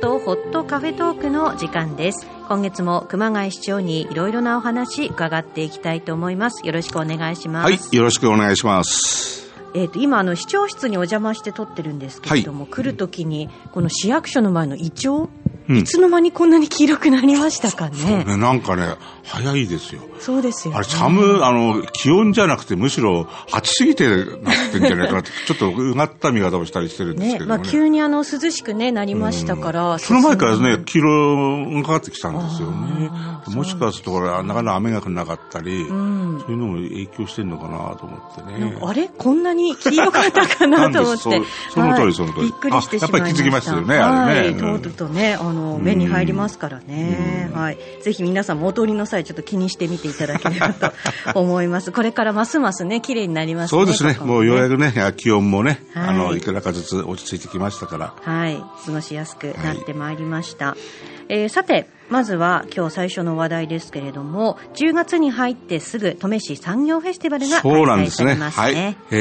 とホットカフェトークの時間です。今月も熊谷市長にいろいろなお話伺っていきたいと思います。よろしくお願いします。 はい、よろしくお願いします。 今市長室にお邪魔して撮ってるんですけれども、来るときにこの市役所の前のイチョウ、いつの間にこんなに黄色くなりましたかね。 そうね、なんかね、早いですよ。 そうですよね。 あれ気温じゃなくてむしろ暑すぎてなってんじゃないかなってちょっとうがった見方をしたりしてるんですけどね。 急に涼しくねなりましたから、 その前からね黄色がかかってきたんですよね。もしかするとこれなかなか雨が降らなかったり、そういうのも影響してるのかなと思ってね。 あれこんなに黄色かったかなと思ってその通りその通り、 びっくりしてしまいました。 やっぱり気づきましたよね、あれね。 通るとね目に入りますからね。はい、ぜひ皆さんもお通りの際ちょっと気にしてみていただければと思います。これからますますね綺麗になりますね。 そうですね。もうようやくね気温もね、いくらかずつ落ち着いてきましたから、 はい、過ごしやすくなってまいりました。さてまずは今日最初の話題ですけれども、10月に入ってすぐ登米市産業フェスティバルが開催されますね。 はい、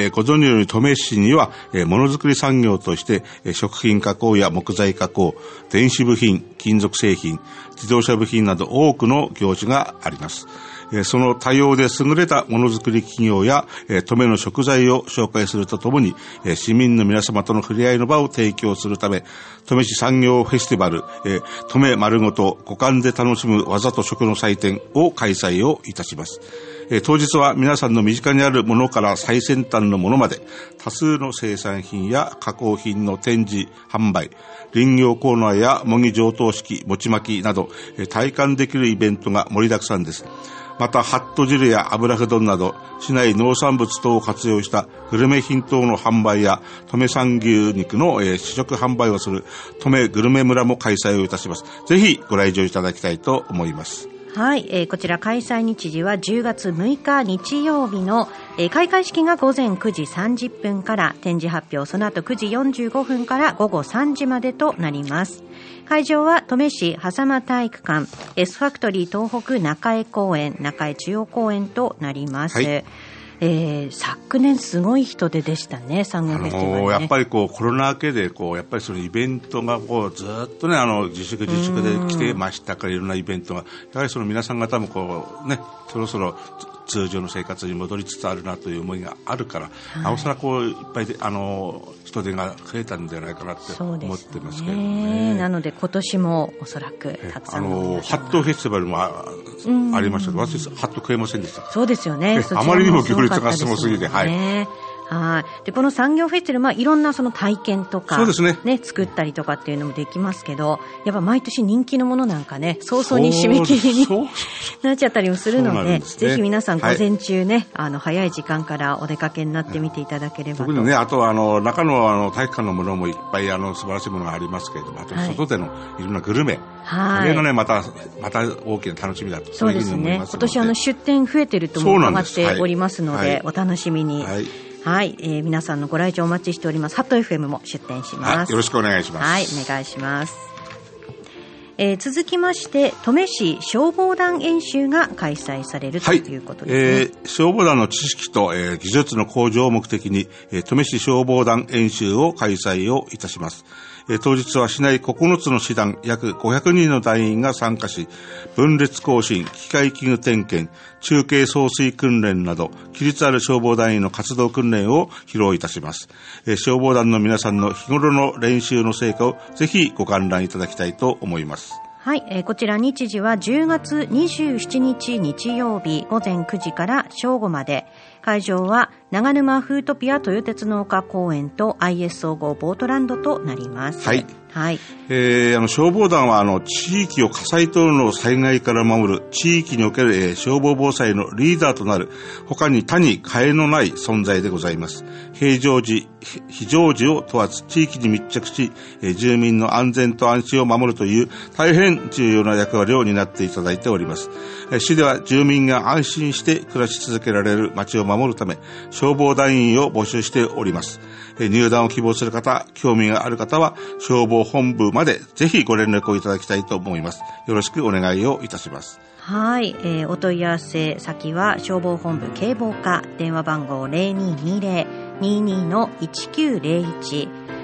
ご存知のように登米市にはものづくり産業として食品加工や木材加工、電子部品、金属製品、自動車部品など多くの業種があります。その多様で優れたものづくり企業や登米の食材を紹介するとともに、市民の皆様との触れ合いの場を提供するため、登米市産業フェスティバル、登米丸ごと五感で楽しむ技と食の祭典を開催をいたします。当日は皆さんの身近にあるものから最先端のものまで多数の生産品や加工品の展示販売、林業コーナーや模擬上等式餅巻きなど体感できるイベントが盛りだくさんです。またハット汁や油麩丼など市内農産物等を活用したグルメ品等の販売や登米産牛肉の試食販売をする登米グルメ村も開催をいたします。ぜひご来場いただきたいと思います。 はい、こちら開催日時は10月6日日曜日の、開会式が午前9時30分から展示発表、その後9時45分から午後3時までとなります。会場は登米市狭間体育館、S ファクトリー東北中江公園、中江中央公園となります。はい、昨年すごい人出でしたね、産業フェスティバルね。 やっぱりコロナ明けでやっぱりそのイベントがずっとね自粛で来てましたから、いろんなイベントがやはりその皆さん方もそろそろ通常の生活に戻りつつあるなという思いがあるから、なおさらいっぱいで人手が増えたんじゃないかなって思ってますけどね。 なので今年もおそらくたくさんのハットフェスティバルもありましたけど、私ハット食えませんでした。 そうですよね。 あまりにも行列がすごすぎて、はい。 でこの産業フェスティバル、いろんなその体験とか、 そうですね、 作ったりとかっていうのもできますけど、やっぱ毎年人気のものなんかね早々に締め切りになっちゃったりもするので、ぜひ皆さん午前中ね、早い時間からお出かけになってみていただければと。 特にね、あとは中の体育館のものもいっぱい素晴らしいものがありますけれども、あと外でのいろんなグルメ、これがねまた大きな楽しみだと。 そうですね、今年出店増えてるとも伺っておりますので、お楽しみに。はい、皆さんのご来場お待ちしております。ハット FM も出展します。 よろしくお願いします。 はい、お願いします。続きまして登米市消防団演習が開催されるということですね。 消防団の知識と、技術の向上を目的に、登米市消防団演習を開催をいたします。当日は市内9つの師団約500人の団員が参加し、分裂行進、機械器具点検、中継送水訓練など規律ある消防団員の活動訓練を披露いたします。消防団の皆さんの日頃の練習の成果をぜひご観覧いただきたいと思います。 はい、こちら日時は10月27日日曜日午前9時から正午まで。会場は長沼フートピア豊鉄農家公園と IS 総合ボートランドとなります。 はい。 はい。 消防団は地域を火災等の災害から守る地域における、消防防災のリーダーとなる他に他に替えのない存在でございます。平常時非常時を問わず地域に密着し、住民の安全と安心を守るという大変重要な役割を担っていただいております。市では住民が安心して暮らし続けられる街を守るため消防団員を募集しております。入団を希望する方、興味がある方は消防本部までぜひご連絡をいただきたいと思います。よろしくお願いをいたします。 はい、お問い合わせ先は消防本部警防課、電話番号 0220-22-1901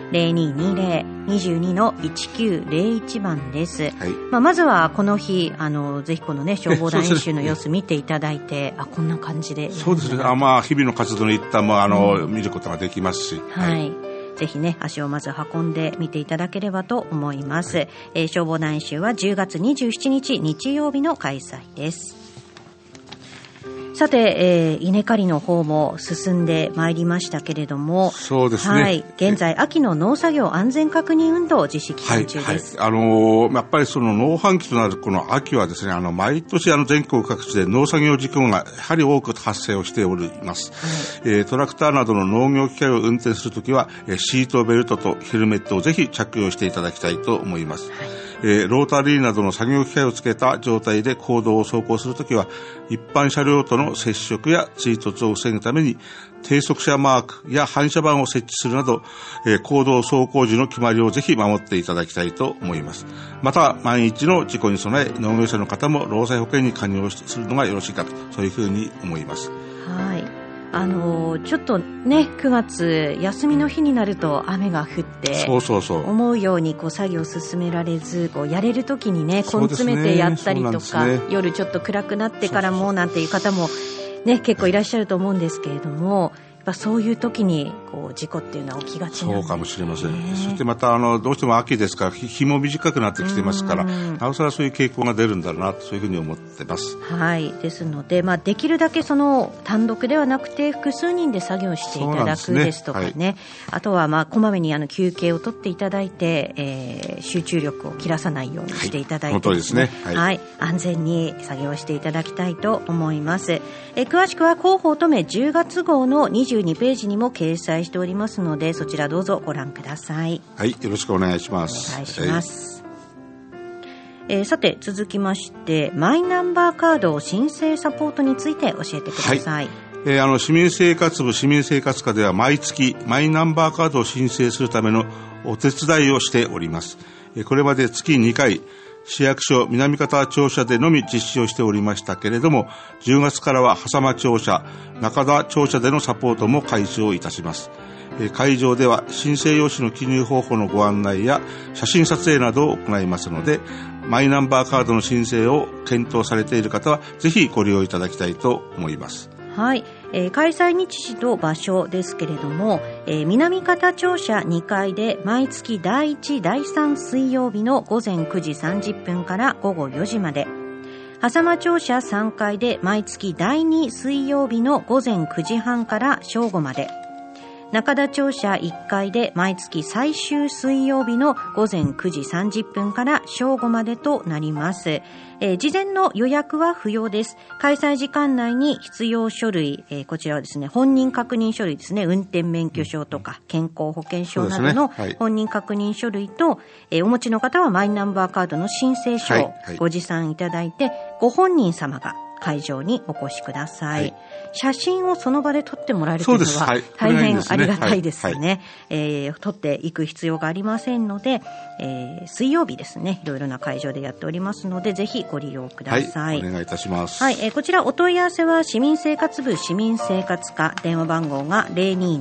0220-22-1901番です。まずはこの日、ぜひこのね、消防団演習の様子見ていただいて、こんな感じで。 そうですね。日々の活動の一端も、見ることができますし。 ぜひね、足をまず運んでみていただければと思います。消防団演習は10月27日日曜日の開催です。さて、稲刈りの方も進んでまいりましたけれども、 そうですね。 現在、秋の農作業安全確認運動を実施期間中です。 やっぱりその農繁期となるこの秋はですね、毎年全国各地で農作業事故がやはり多く発生をしております。トラクターなどの農業機械を運転するときは、シートベルトとヘルメットをぜひ着用していただきたいと思います。ロータリーなどの作業機械をつけた状態で公道を走行するときは、一般車両との接触や追突を防ぐために低速車マークや反射板を設置するなど、公道走行時の決まりをぜひ守っていただきたいと思います。また、万一の事故に備え、農業者の方も労災保険に加入するのがよろしいかと、そういうふうに思います。 ちょっとね、9月休みの日になると雨が降って、思うように作業を進められず、やれる時にね、根詰めてやったりとか、夜ちょっと暗くなってからもなんていう方もね、結構いらっしゃると思うんですけれども、そういう時に事故っていうのは起きがちなんですね。 そうかもしれません。そしてまたどうしても秋ですから日も短くなってきてますから、なおさらそういう傾向が出るんだろうなと、そういうふうに思ってます。 ですので、できるだけ単独ではなくて複数人で作業していただくですとかね、あとはこまめに休憩を取っていただいて、集中力を切らさないようにしていただいてですね、安全に作業していただきたいと思います。詳しくは広報とめ10月号の22ページにも掲載しておりますので、そちらどうぞご覧ください。 よろしくお願いします。 お願いします。さて続きまして、マイナンバーカード申請サポートについて教えてください。 市民生活部市民生活課では毎月マイナンバーカードを申請するためのお手伝いをしております。これまで月2回市役所南方庁舎でのみ実施をしておりましたけれども、10月からは狭間庁舎、中田庁舎でのサポートも開始をいたします。会場では申請用紙の記入方法のご案内や写真撮影などを行いますので、マイナンバーカードの申請を検討されている方はぜひご利用いただきたいと思います。 開催日時と場所ですけれども、南方庁舎2階で毎月第1、第3水曜日の午前9時30分から午後4時まで、狭間庁舎3階で毎月第2水曜日の午前9時半から正午まで、中田庁舎1階で毎月最終水曜日の午前9時30分から正午までとなります。事前の予約は不要です。開催時間内に必要書類、こちらはですね、本人確認書類ですね、運転免許証とか健康保険証などの本人確認書類と、お持ちの方はマイナンバーカードの申請書をご持参いただいて、ご本人様が会場にお越しください。写真をその場で撮ってもらえるというのは大変ありがたいですね。撮っていく必要がありませんので、水曜日ですね、いろいろな会場でやっておりますので、ぜひご利用ください。 お願いいたします。 こちらお問い合わせは市民生活部市民生活課、電話番号が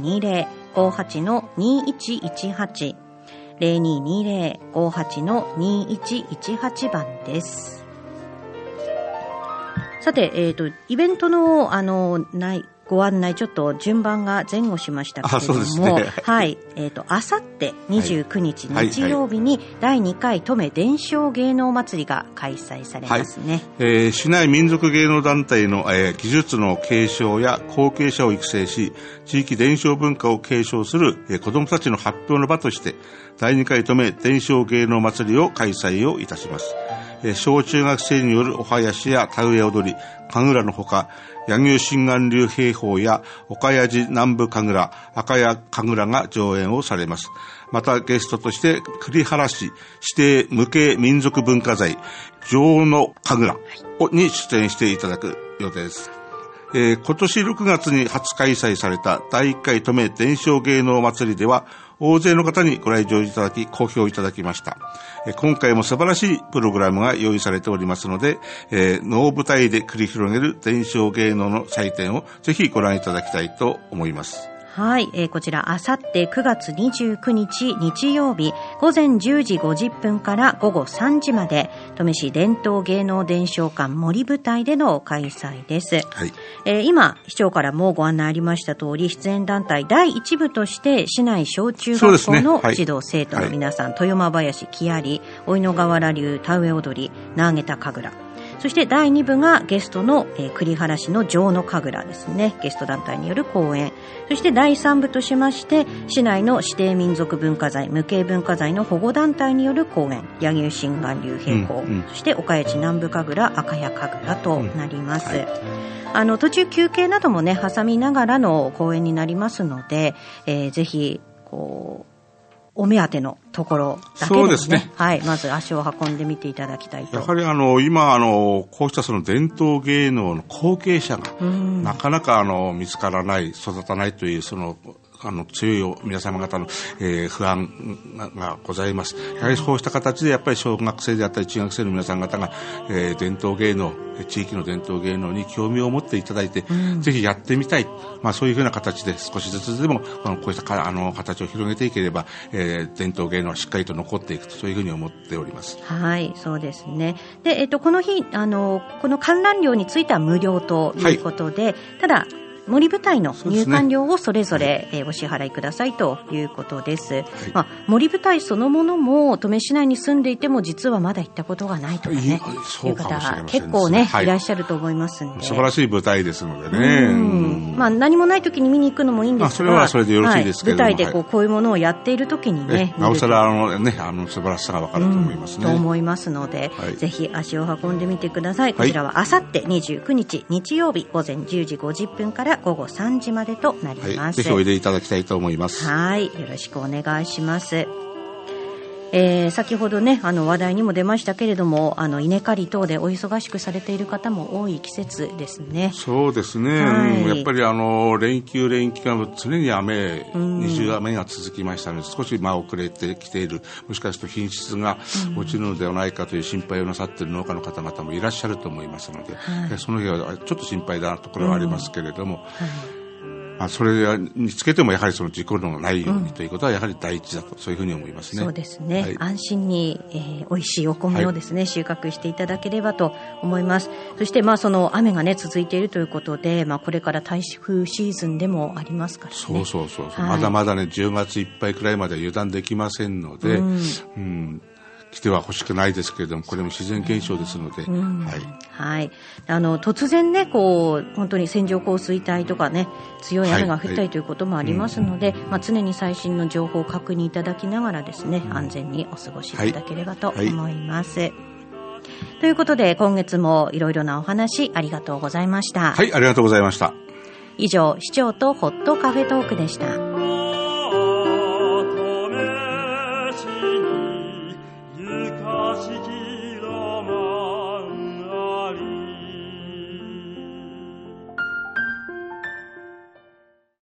0220-58-2118 0220-58-2118 番です。さて、イベントのご案内、ちょっと順番が前後しましたけれども、あさって29日日曜日に第2回登米伝承芸能祭りが開催されますね。 市内民族芸能団体の、技術の継承や後継者を育成し、地域伝承文化を継承する、子どもたちの発表の場として、第2回登米伝承芸能祭りを開催をいたします。小中学生によるお囃子や田植え踊り、神楽のほか、柳生心眼流兵法や岡谷寺南部神楽、赤谷神楽が上演をされます。またゲストとして栗原市指定無形民族文化財城の神楽に出演していただく予定です。今年6月に初開催された第1回登米伝承芸能祭りでは、大勢の方にご来場いただき、好評いただきました。今回も素晴らしいプログラムが用意されておりますので、能舞台で繰り広げる伝承芸能の祭典をぜひご覧いただきたいと思います。 はい、こちらあさって9月29日日曜日午前10時50分から午後3時まで登米市伝統芸能伝承館森舞台での開催です。 はい。 今市長からもご案内ありました通り、出演団体第1部として市内小中学校の児童生徒の皆さん、豊間林木遣おいの河原流田植え踊りなげた神楽、そして第2部がゲストの、栗原市の城の神楽ですね、ゲスト団体による公演。そして第3部としまして市内の指定民族文化財無形文化財の保護団体による公演、柳生心眼流平行、そして岡谷地南部神楽赤谷神楽となります。途中休憩などもね挟みながらの公演になりますので、ぜひお目当てのところだけでもね、そうですね、はい、まず足を運んでみていただきたいと。 やはり今こうしたその伝統芸能の後継者がなかなか見つからない、育たないというその強い皆様方の、不安がございます。やはりそうした形でやっぱり小学生であったり中学生の皆さん方が、伝統芸能、地域の伝統芸能に興味を持っていただいて、ぜひやってみたい、そういうふうな形で少しずつでもこうした形を広げていければ、伝統芸能はしっかりと残っていくと、そういうふうに思っております。 はい、そうですね。で、この日この観覧料については無料ということで、ただ森舞台の入館料をそれぞれ、お支払いくださいということです、森舞台そのものも登米市内に住んでいても実はまだ行ったことがないとかね、いう方が結構ね、いらっしゃると思いますんで、 素晴らしい舞台ですのでね、 何もない時に見に行くのもいいんですが、 それはそれでよろしいですけれども、 舞台でこういうものをやっている時にね、 なおさら素晴らしさが分かると思いますね、 と思いますので、ぜひ足を運んでみてください。こちらはあさって29日日曜日午前10時50分から午後3時までとなります。 ぜひおいでいただきたいと思います。 はい、よろしくお願いします。先ほどね話題にも出ましたけれども、稲刈り等でお忙しくされている方も多い季節ですね。 そうですね、やっぱり連休が常に二重雨が続きましたので、少し遅れてきている、もしかすると品質が落ちるのではないかという心配をなさっている農家の方々もいらっしゃると思いますので、その辺はちょっと心配なところはありますけれども、それにつけてもやはりその事故のないようにということはやはり第一だと、そういうふうに思いますね。 そうですね、安心に、美味しいお米をですね、収穫していただければと思います。そしてその雨がね続いているということで、これから台風シーズンでもありますからね。そう、 まだまだね10月いっぱいくらいまで油断できませんので、来ては欲しくないですけれども、これも自然現象ですので、 突然ね本当に線状降水帯とかね強い雨が降ったりということもありますので、常に最新の情報を確認いただきながらですね、安全にお過ごしいただければと思います、ということで今月もいろいろなお話ありがとうございました。 はい、ありがとうございました。 以上、市長とホットカフェトークでした。